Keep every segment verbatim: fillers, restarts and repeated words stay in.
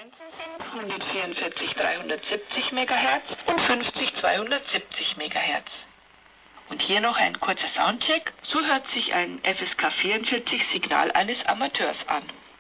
Frequenzen sind hundertvierundvierzig dreihundertsiebzig Megahertz und fünfzig zweihundertsiebzig Megahertz. Und hier noch ein kurzer Soundcheck. So hört sich ein F S K vierundvierzig Signal eines Amateurs an.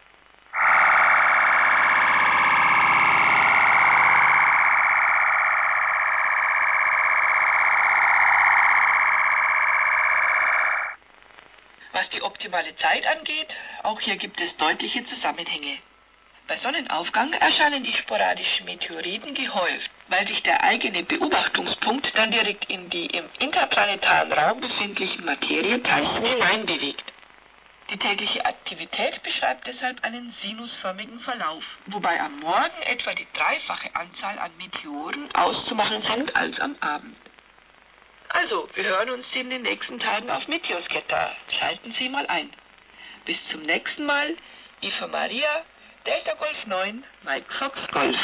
Was die optimale Zeit angeht, auch hier gibt es deutliche Zusammenhänge. Bei Sonnenaufgang erscheinen die sporadischen Meteoriten gehäuft, weil sich der eigene Beobachtungspunkt dann direkt in die im interplanetaren Raum befindlichen Materieteilchen hineinbewegt. Die tägliche Aktivität beschreibt deshalb einen sinusförmigen Verlauf, wobei am Morgen etwa die dreifache Anzahl an Meteoren auszumachen sind als am Abend. Also, wir hören uns in den nächsten Tagen auf Meteoscatter. Schalten Sie mal ein. Bis zum nächsten Mal. Eva Maria, Delta Golf neun, Mike Fox Golf.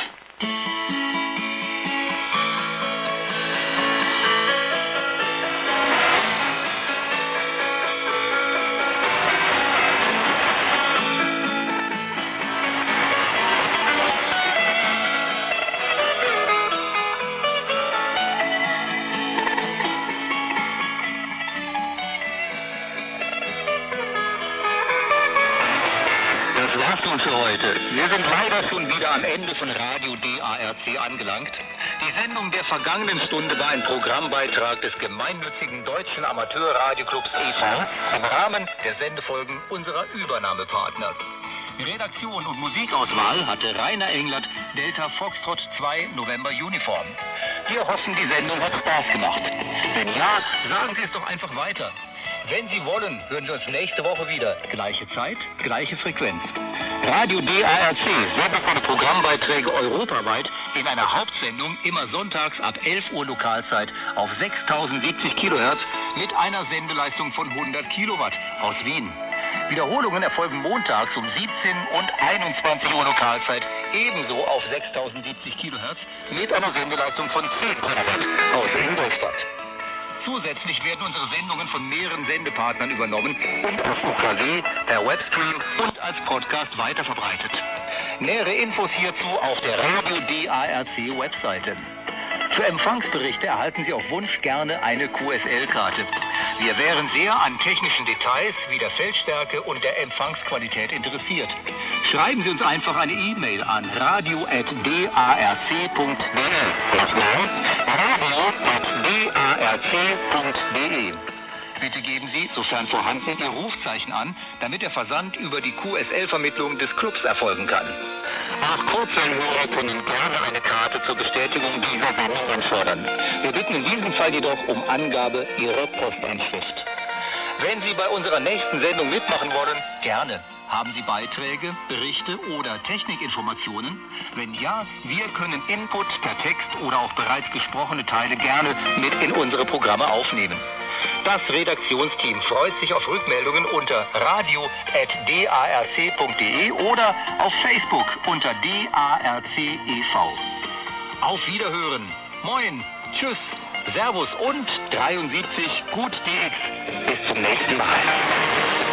Für heute. Wir sind leider schon wieder am Ende von Radio D A R C angelangt. Die Sendung der vergangenen Stunde war ein Programmbeitrag des gemeinnützigen Deutschen Amateurradioclubs e V im Rahmen der Sendefolgen unserer Übernahmepartner. Redaktion und Musikauswahl hatte Rainer Englert, Delta Foxtrot zwei November Uniform. Wir hoffen, die Sendung hat Spaß gemacht. Wenn ja, sagen Sie es doch einfach weiter. Wenn Sie wollen, hören wir uns nächste Woche wieder. Gleiche Zeit, gleiche Frequenz. Radio D A R C sendet seine Programmbeiträge europaweit in einer Hauptsendung immer sonntags ab elf Uhr Lokalzeit auf sechstausendsiebzig Kilohertz mit einer Sendeleistung von hundert Kilowatt aus Wien. Wiederholungen erfolgen montags um siebzehn und einundzwanzig Uhr Lokalzeit ebenso auf sechstausendsiebzig Kilohertz mit einer Sendeleistung von zehn Kilowatt aus Ingolstadt. Zusätzlich werden unsere Sendungen von mehreren Sendepartnern übernommen und auf U K W, per Webstream und als Podcast weiterverbreitet. Nähere Infos hierzu auf der Radio D A R C Webseite. Für Empfangsberichte erhalten Sie auf Wunsch gerne eine Q S L-Karte. Wir wären sehr an technischen Details wie der Feldstärke und der Empfangsqualität interessiert. Schreiben Sie uns einfach eine E-Mail an radio at d a r c punkt d e. radio at d a r c punkt d e. Bitte geben Sie, sofern vorhanden, Ihr Rufzeichen an, damit der Versand über die Q S L-Vermittlung des Clubs erfolgen kann. Auch Kurzwellenhörer können gerne eine Karte zur Bestätigung dieser Sendung anfordern. Wir bitten in diesem Fall jedoch um Angabe Ihrer Postanschrift. Wenn Sie bei unserer nächsten Sendung mitmachen wollen, gerne. Haben Sie Beiträge, Berichte oder Technikinformationen? Wenn ja, wir können Input per Text oder auch bereits gesprochene Teile gerne mit in unsere Programme aufnehmen. Das Redaktionsteam freut sich auf Rückmeldungen unter radio at d a r c punkt d e oder auf Facebook unter D A R C e V. Auf Wiederhören. Moin, tschüss, Servus und dreiundsiebzig, gut D X. Bis zum nächsten Mal.